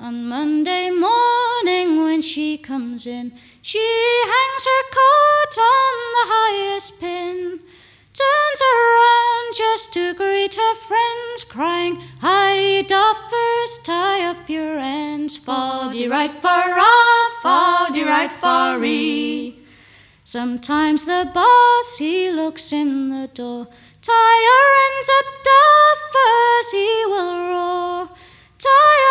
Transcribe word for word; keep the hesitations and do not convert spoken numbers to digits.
On Monday morning when she comes in, she hangs her coat on the highest pin, turns around just to greet her friends, crying, "Hi, doffers, tie up your ends, fall de right for off, fall de right for ee." Sometimes the boss, he looks in the door, "Tie your ends up, doffers," he will roar. "Tie